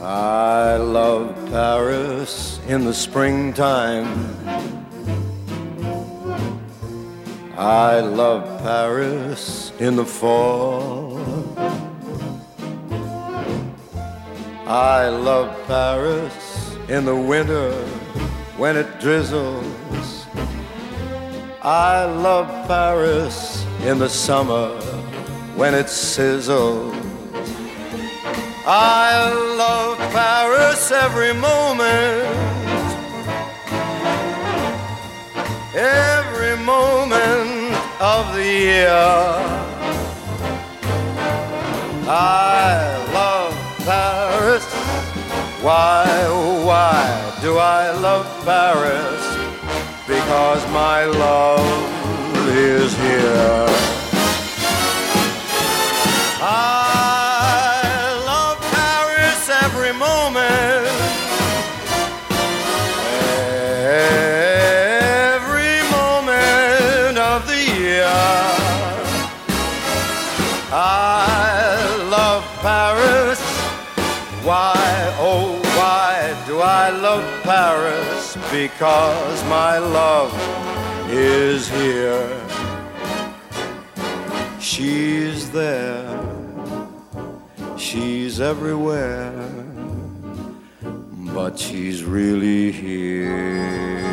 I love Paris in the springtime. I love Paris in the fall. I love Paris in the winter when it drizzles. I love Paris in the summer when it sizzles. I love Paris every moment of the year. I love Paris. Why do I love Paris? Because my love is here. I love Paris every moment of the year. I love Paris. Why, oh why do I love Paris? Because my love is here. She's there, she's everywhere, but she's really here.